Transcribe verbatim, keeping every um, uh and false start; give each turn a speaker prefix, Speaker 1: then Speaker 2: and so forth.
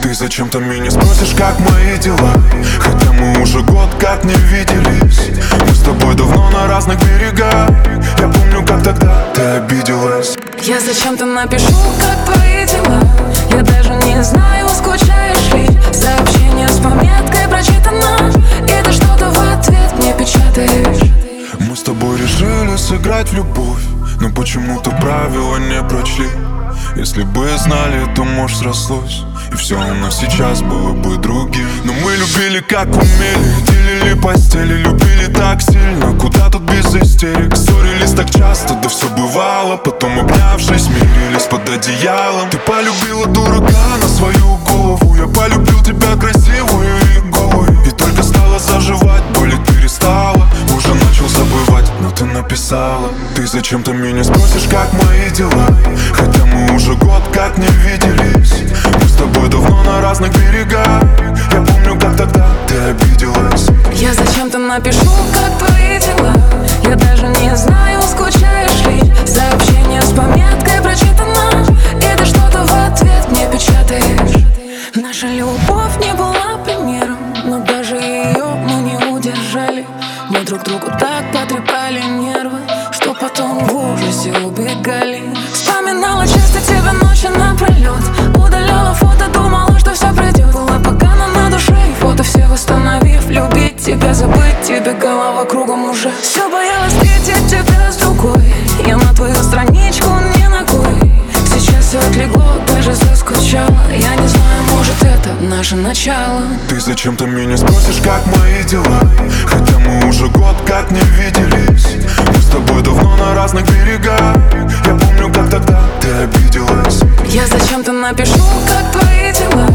Speaker 1: Ты зачем-то меня спросишь, как мои дела, хотя мы уже год как не виделись. Мы с тобой давно на разных берегах. Я помню, как тогда ты обиделась.
Speaker 2: Я зачем-то напишу, как твои дела. Я даже не знаю, скучаешь ли. Сообщение с пометкой прочитано, и ты что-то в ответ мне печатаешь.
Speaker 1: Мы с тобой решили сыграть в любовь, но почему-то правила не прочли. Если бы знали, то, может, срослось, и все у нас сейчас было бы другим. Но мы любили как умели, делили постели, любили так сильно. Куда тут без истерик? Ссорились так часто, да все бывало. Потом, обнявшись, мирились под одеялом. Ты полюбила дурака на свою голову. Я полюбил тебя красивую и голую. И только стала заживать, болеть перестала. Уже начал забывать, но ты написала. Ты зачем-то меня спросишь, как мои дела, хотя мы уже год как не виделись. Мы с тобой давно на разных берегах. Я помню, как тогда ты обиделась.
Speaker 2: Я зачем-то напишу, как твои дела. Я даже не знаю, скучаешь ли. Сообщение с пометкой прочитано, и ты что-то в ответ мне печатаешь. Наша любовь не была примером, но даже ее мы не удержали. Мы друг другу так потрепали нервы, что потом в ужасе убегали. Вспоминала часто тебя ночи напролет. Удаляла фото, думала, что все пройдет. Было погано на душе, и фото все восстановив. Любить тебя, забыть тебе, голова кругом уже. Все боялась встретить тебя с другой. Я на твою страничку не ногой. Сейчас все отлегло, даже заскучала. Я не знаю, может, это наше начало.
Speaker 1: Ты зачем-то меня спросишь, как мои дела, хотя мы уже год как не виделись. Мы с тобой давно на разных берегах. Я помню, как тогда ты обиделась.
Speaker 2: Я зачем-то напишу, как твои дела.